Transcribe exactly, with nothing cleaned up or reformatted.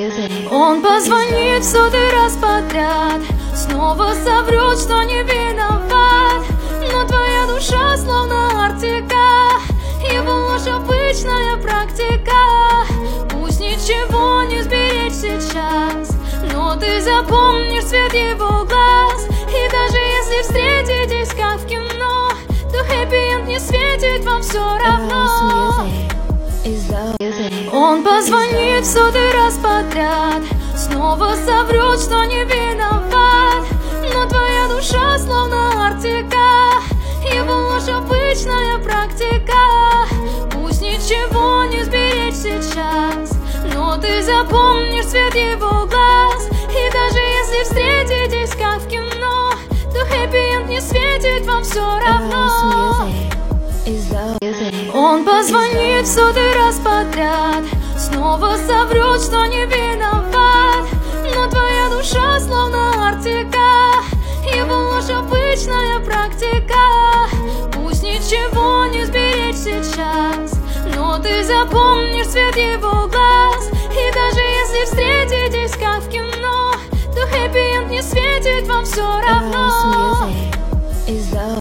Он позвонит в сотый раз подряд, снова соврет, что не виноват. Но твоя душа словно Арктика, его ложь обычная практика. Пусть ничего не сберечь сейчас, но ты запомнишь цвет его глаз. И даже если встретитесь как в кино, то хэппи-энд не светит вам все равно. Он позвонит в сотый раз подряд, снова соврет, что не виноват. Но твоя душа словно Арктика, его ложь обычная практика. Пусть ничего не сберечь сейчас, но ты запомнишь цвет его глаз. И даже если встретитесь как в кино, то хэппи-энд не светит вам все равно. Он позвонит в сотый раз подряд, снова соврет, что не виноват. Но твоя душа словно Арктика, его ложь обычная практика. Пусть ничего не сберечь сейчас, но ты запомнишь цвет его глаз. И даже если встретитесь как в кино, то хэппи-энд не светит вам все равно.